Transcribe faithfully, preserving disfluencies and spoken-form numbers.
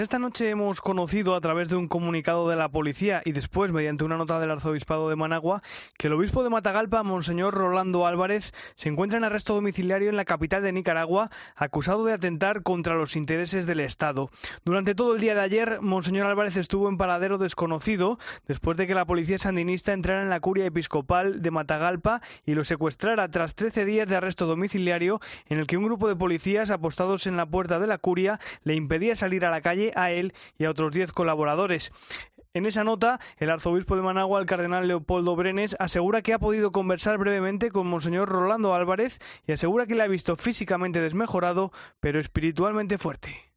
Esta noche hemos conocido a través de un comunicado de la policía y después mediante una nota del Arzobispado de Managua que el obispo de Matagalpa, Monseñor Rolando Álvarez, se encuentra en arresto domiciliario en la capital de Nicaragua, acusado de atentar contra los intereses del Estado. Durante todo el día de ayer, Monseñor Álvarez estuvo en paradero desconocido después de que la policía sandinista entrara en la curia episcopal de Matagalpa y lo secuestrara tras trece días de arresto domiciliario en el que un grupo de policías apostados en la puerta de la curia le impedía salir a la calle a él y a otros diez colaboradores. En esa nota, el arzobispo de Managua, el cardenal Leopoldo Brenes, asegura que ha podido conversar brevemente con Monseñor Rolando Álvarez y asegura que le ha visto físicamente desmejorado, pero espiritualmente fuerte.